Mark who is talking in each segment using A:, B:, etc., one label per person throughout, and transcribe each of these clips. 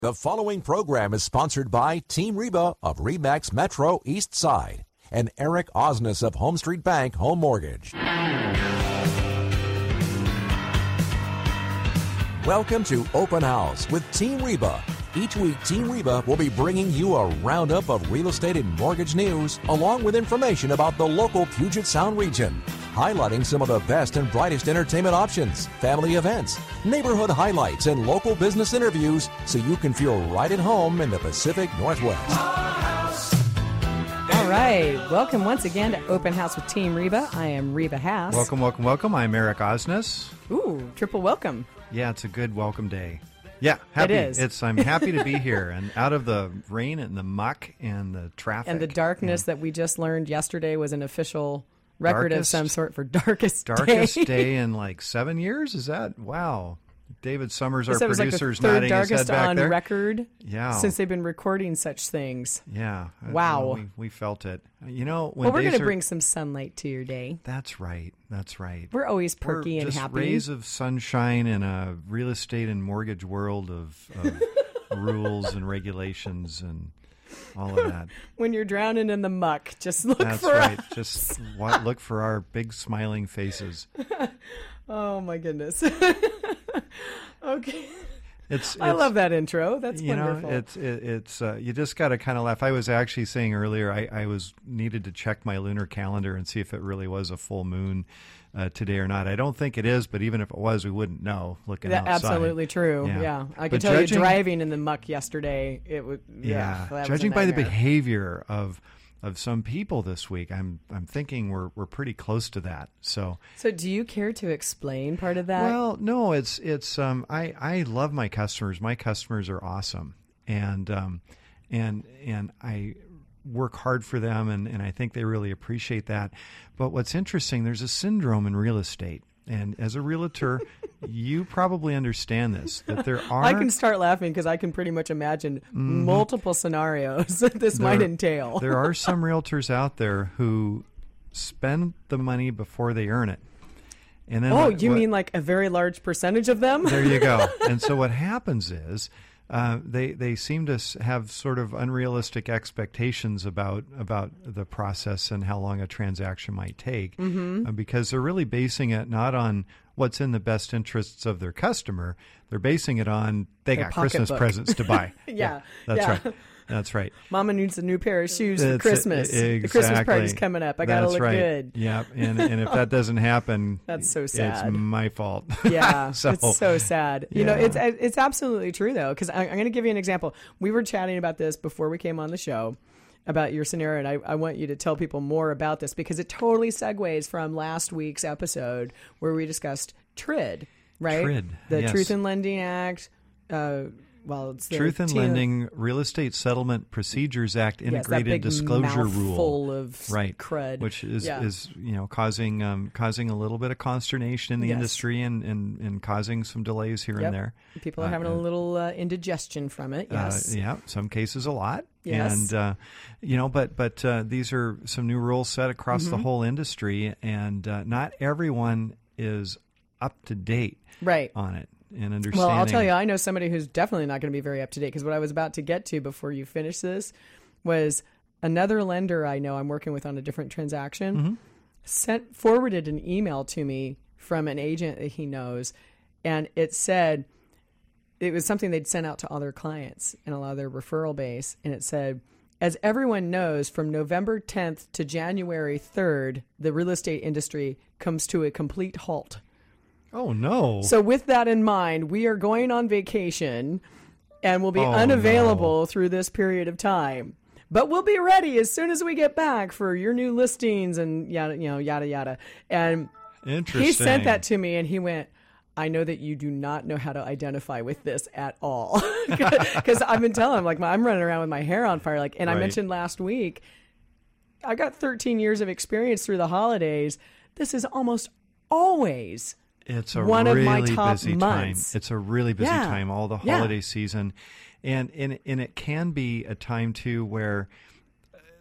A: The following program is sponsored by Team Reba of Remax Metro East Side and Eric Osnes of Home Street Bank Home Mortgage. Welcome to Open House with Team Reba. Each week, Team Reba will be bringing you a roundup of real estate and mortgage news, along with information about the local Puget Sound region, highlighting some of the best and brightest entertainment options, family events, neighborhood highlights, and local business interviews so you can feel right at home in the Pacific Northwest.
B: All right. Welcome once again to Open House with Team Reba. I am Reba Haas.
C: Welcome, welcome, welcome. I'm Eric Osnes.
B: Ooh, triple welcome.
C: Yeah, it's a good welcome day. Yeah, happy.
B: It is.
C: I'm happy to be here and out of the rain and the muck and the traffic.
B: And the darkness that we just learned yesterday was an official record of some sort for darkest
C: day in like 7 years. Is that wow? David Summers, our producer, is
B: like
C: nodding his head back
B: on
C: there.
B: Record.
C: Yeah,
B: since they've been recording such things.
C: Yeah.
B: Wow.
C: We felt it. You know,
B: we're going to bring some sunlight to your day.
C: That's right. That's right.
B: We're always perky and
C: just
B: happy.
C: Rays of sunshine in a real estate and mortgage world of rules and regulations and all of that.
B: When you're drowning in the muck, just look
C: That's
B: for
C: right.
B: us.
C: Just look for our big smiling faces.
B: Oh my goodness. Okay.
C: I
B: love that intro. That's wonderful.
C: It's you just got to kind of laugh. I was actually saying earlier I needed to check my lunar calendar and see if it really was a full moon today or not. I don't think it is, but even if it was, we wouldn't know looking outside.
B: Absolutely true. Yeah. I could tell you driving in the muck yesterday, it would. Yeah.
C: Judging by the behavior of some people this week, I'm thinking we're pretty close to that. So
B: do you care to explain part of that?
C: Well, no, it's I love my customers. My customers are awesome, and I work hard for them, and I think they really appreciate that. But what's interesting, there's a syndrome in real estate. And as a realtor, you probably understand this, that there are...
B: I can start laughing because I can pretty much imagine multiple scenarios that this might entail.
C: There are some realtors out there who spend the money before they earn it. And then
B: you mean like a very large percentage of them?
C: There you go. And so what happens is they seem to have sort of unrealistic expectations about the process and how long a transaction might take, because they're really basing it not on what's in the best interests of their customer. They're basing it on they got Christmas presents to buy. That's right. That's right.
B: Mama needs a new pair of shoes for Christmas.
C: Exactly.
B: The Christmas party's coming up. I got to look good.
C: Yeah, and if that doesn't happen,
B: that's so sad.
C: It's my fault.
B: Yeah, it's so sad. You know, it's absolutely true though, because I'm going to give you an example. We were chatting about this before we came on the show about your scenario, and I want you to tell people more about this because it totally segues from last week's episode where we discussed TRID, right?
C: TRID,
B: the
C: yes.
B: Truth in Lending Act. It's the
C: Truth in Lending Real Estate Settlement Procedures Act Integrated Disclosure Rule,
B: full of crud,
C: which is causing a little bit of consternation in the industry and causing some delays here and there.
B: People are having a little indigestion from it. Yes,
C: some cases a lot.
B: Yes.
C: And but these are some new rules set across the whole industry, and not everyone is up to date on it. And understanding.
B: Well, I'll tell you, I know somebody who's definitely not going to be very up to date because what I was about to get to before you finish this was another lender I know I'm working with on a different transaction forwarded an email to me from an agent that he knows, and it said it was something they'd sent out to other clients and a lot of their referral base, and it said, as everyone knows, from November 10th to January 3rd, the real estate industry comes to a complete halt.
C: Oh, no.
B: So with that in mind, we are going on vacation and will be unavailable through this period of time. But we'll be ready as soon as we get back for your new listings and yada, yada. And he sent that to me and he went, I know that you do not know how to identify with this at all. Because I've been telling him, like, I'm running around with my hair on fire. And I mentioned last week, I got 13 years of experience through the holidays. This is almost always...
C: It's a
B: one
C: really
B: of my top
C: busy
B: months.
C: time. It's a really busy time, all the holiday season. And it can be a time, too, where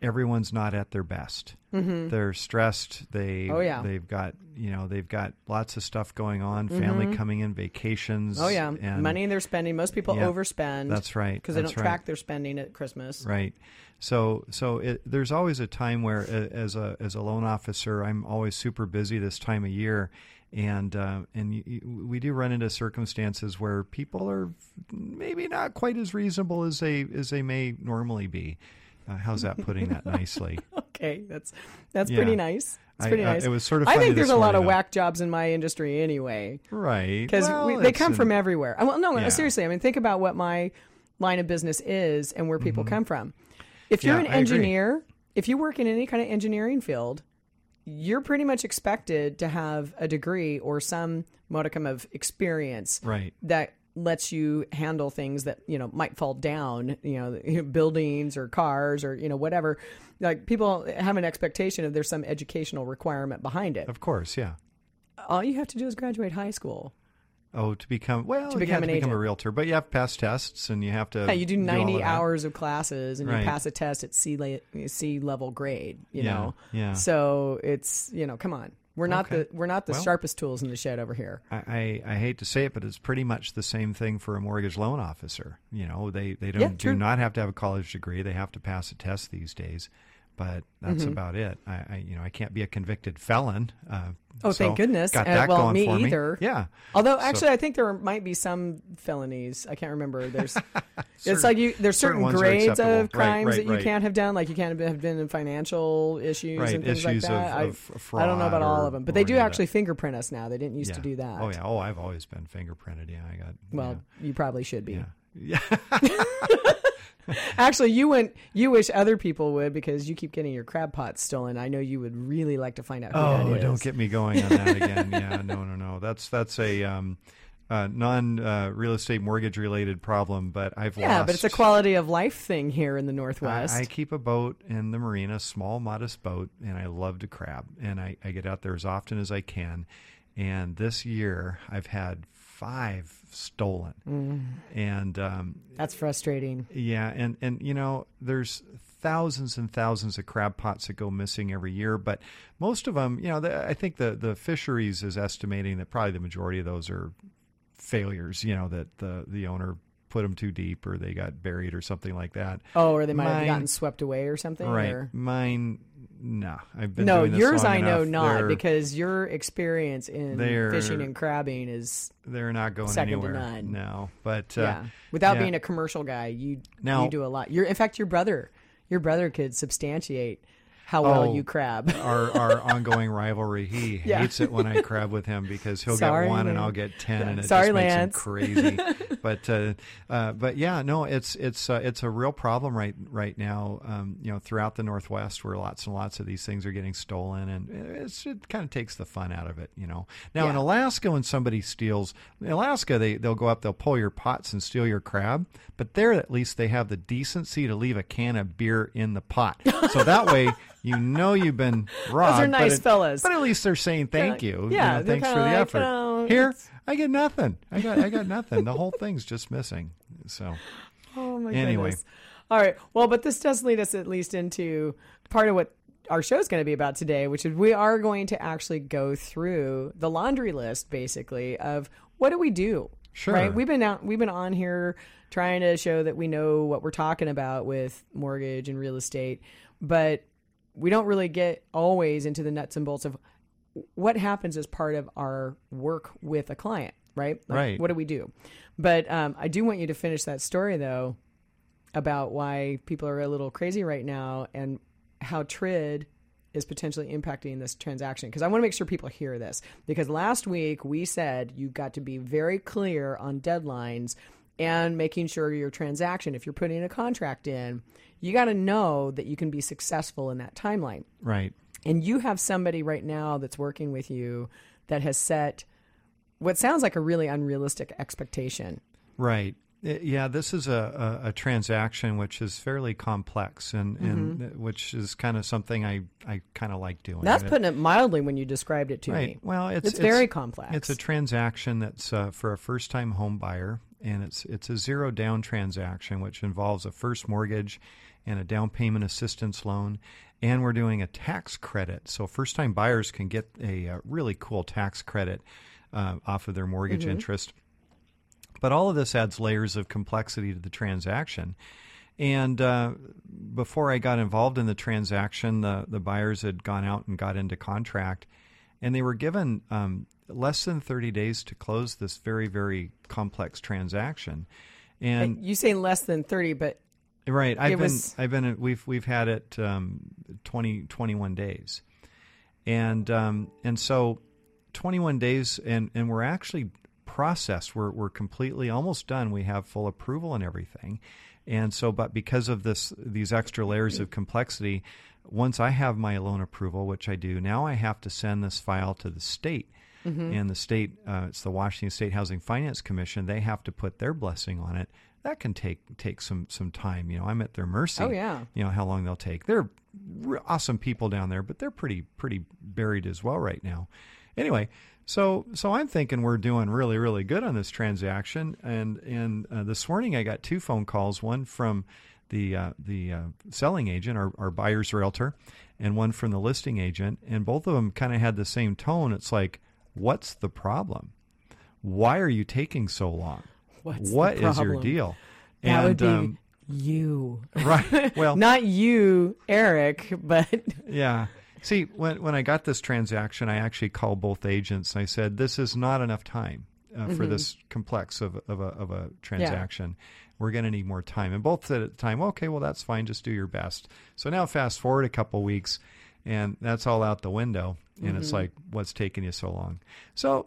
C: everyone's not at their best. Mm-hmm. They're stressed. They've got lots of stuff going on. Family coming in, vacations.
B: Oh yeah,
C: and
B: money they're spending. Most people overspend.
C: That's right,
B: because they don't track their spending at Christmas.
C: Right. So there's always a time where, as a loan officer, I'm always super busy this time of year. And we do run into circumstances where people are maybe not quite as reasonable as they may normally be. How's that putting that nicely?
B: Okay, that's pretty nice. It's pretty nice.
C: It was sort of funny.
B: I think there's a lot of whack jobs in my industry anyway.
C: Right.
B: Because they come from everywhere. Well, no, seriously. I mean, think about what my line of business is and where people come from. If you're an engineer, if you work in any kind of engineering field, you're pretty much expected to have a degree or some modicum of experience that lets you handle things that, might fall down, buildings or cars or, whatever. Like, people have an expectation of there's some educational requirement behind it.
C: Of course, yeah.
B: All you have to do is graduate high school.
C: Oh, to become a realtor, but you have to pass tests and you have to.
B: Yeah, you do 90 hours of classes and you pass a test at C level grade. You know, so it's come on, we're not the sharpest tools in the shed over here.
C: I hate to say it, but it's pretty much the same thing for a mortgage loan officer. They do not have to have a college degree; they have to pass a test these days. But that's about it. I can't be a convicted felon.
B: Thank goodness.
C: Got that going
B: me
C: for me.
B: Either.
C: Yeah.
B: Although actually, I think there might be some felonies. I can't remember. There's it's like there's certain grades of crimes that you can't have done. Like you can't have been in financial issues and things like that.
C: Of fraud.
B: I don't know about all of them, but they do actually fingerprint us now. They didn't used to do that.
C: Oh yeah. Oh, I've always been fingerprinted. Yeah, I got.
B: Well, you probably should be.
C: Yeah.
B: Actually, you wish other people would because you keep getting your crab pots stolen. I know you would really like to find out who that is.
C: Don't get me going on that again. Yeah, no. That's a non-real estate mortgage related problem, but I've lost.
B: Yeah, but it's a quality of life thing here in the Northwest.
C: I keep a boat in the marina, small, modest boat, and I love to crab. And I get out there as often as I can. And this year, I've had 5 stolen. And
B: that's frustrating.
C: Yeah, and there's thousands and thousands of crab pots that go missing every year, but most of them, I think the fisheries is estimating that probably the majority of those are failures, that the owner put them too deep or they got buried or something like that.
B: Oh, or they might have gotten swept away or something.
C: Right.
B: Or?
C: Mine, no. I've been doing this
B: yours
C: long
B: I know
C: enough.
B: not because your experience in fishing and crabbing is
C: they're not going
B: second
C: anywhere.
B: To none.
C: No, but
B: without being a commercial guy, you do a lot. In fact, your brother could substantiate how well you crab.
C: our ongoing rivalry. He hates it when I crab with him because he'll get one and I'll get 10, and it just makes him crazy. But yeah, no, it's a real problem right now. Throughout the Northwest, where lots and lots of these things are getting stolen, and it kind of takes the fun out of it. Now in Alaska, when somebody steals, in Alaska they'll go up, they'll pull your pots and steal your crab, but there at least they have the decency to leave a can of beer in the pot, so that way. You've been robbed.
B: Those are nice fellas.
C: But at least they're saying thank you.
B: Yeah,
C: thanks for the effort. Here, I get nothing. I got nothing. The whole thing's just missing. So,
B: oh my
C: anyway.
B: Goodness. All right. Well, but this does lead us at least into part of what our show is going to be about today, which is we are going to actually go through the laundry list, basically, of what do we do.
C: Sure.
B: Right. We've been on here trying to show that we know what we're talking about with mortgage and real estate, but we don't really get always into the nuts and bolts of what happens as part of our work with a client, right?
C: Right.
B: What do we do? But I do want you to finish that story, though, about why people are a little crazy right now and how TRID is potentially impacting this transaction. Because I want to make sure people hear this. Because last week we said you've got to be very clear on deadlines and making sure your transaction, if you're putting a contract in, you got to know that you can be successful in that timeline.
C: Right.
B: And you have somebody right now that's working with you that has set what sounds like a really unrealistic expectation.
C: Right. Yeah, this is a transaction which is fairly complex and which is kind of something I kind of like doing.
B: That's putting it mildly when you described it to me.
C: Well, it's
B: very complex.
C: It's a transaction that's for a first-time home buyer. and it's a zero down transaction, which involves a first mortgage and a down payment assistance loan. And we're doing a tax credit. So first-time buyers can get a really cool tax credit off of their mortgage interest. But all of this adds layers of complexity to the transaction. And before I got involved in the transaction, the buyers had gone out and got into contract, and they were given less than 30 days to close this very, very complex transaction. And
B: you say less than 30, but
C: right, we've had it 21 days, and so 21 days, and we're actually processed. We're completely almost done. We have full approval and everything. And so, but because of these extra layers of complexity, once I have my loan approval, which I do, now I have to send this file to the state. And the state, it's the Washington State Housing Finance Commission. They have to put their blessing on it. That can take some time. I'm at their mercy.
B: Oh, yeah.
C: How long they'll take. They're awesome people down there, but they're pretty buried as well right now. Anyway, so I'm thinking we're doing really, really good on this transaction. And this morning I got 2 phone calls, one from the selling agent, our buyer's realtor, and one from the listing agent. And both of them kind of had the same tone. It's like, what's the problem? Why are you taking so long? What is your deal?
B: That would be you.
C: Right. Well,
B: not you, Eric, but
C: yeah. See, when I got this transaction, I actually called both agents and I said, this is not enough time for this complex of a transaction. Yeah. We're going to need more time. And both said at the time, okay, well, that's fine. Just do your best. So now fast forward a couple weeks, and that's all out the window. And it's like, what's taking you so long? So,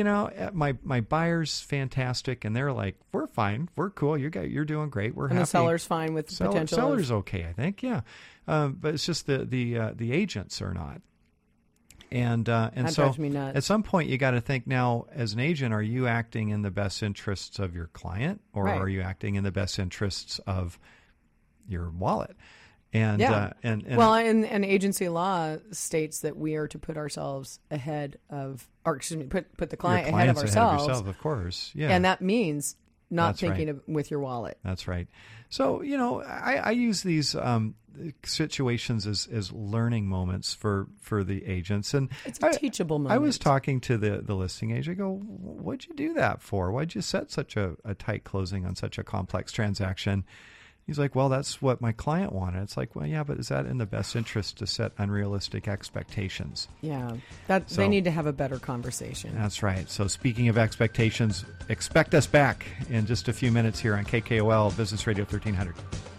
C: my buyer's fantastic, and they're like, we're fine, we're cool, you're doing great, we're happy.
B: And the seller's fine with potential.
C: Seller's okay, I think, yeah. But it's just the agents are not. And
B: that
C: so
B: drives me nuts.
C: At some point you got to think, now as an agent, are you acting in the best interests of your client, or are you acting in the best interests of your wallet? And
B: and agency law states that we are to put ourselves ahead of, or excuse me, put the client ahead of ourselves.
C: Ahead of yourself, of course. Yeah,
B: and that means not thinking with your wallet.
C: That's right. So I use these situations as learning moments for the agents, and
B: it's a teachable moment.
C: I was talking to the listing agent. I go, "What'd you do that for? Why'd you set such a tight closing on such a complex transaction?" He's like, well, that's what my client wanted. It's like, well, yeah, but is that in the best interest to set unrealistic expectations?
B: Yeah, they need to have a better conversation.
C: That's right. So speaking of expectations, expect us back in just a few minutes here on KKOL Business Radio 1300.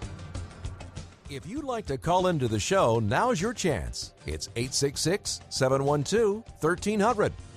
A: If you'd like to call into the show, now's your chance. It's 866-712-1300.